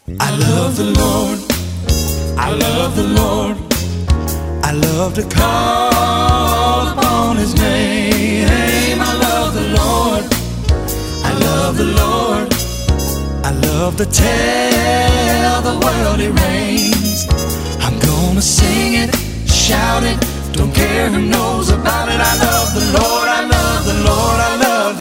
I love the Lord. I love the Lord. I love to call upon His name. I love the Lord. I love the Lord. I love to tell the world He reigns. I'm gonna sing it, shout it, don't care who knows about it. I love the Lord. I love the Lord. I love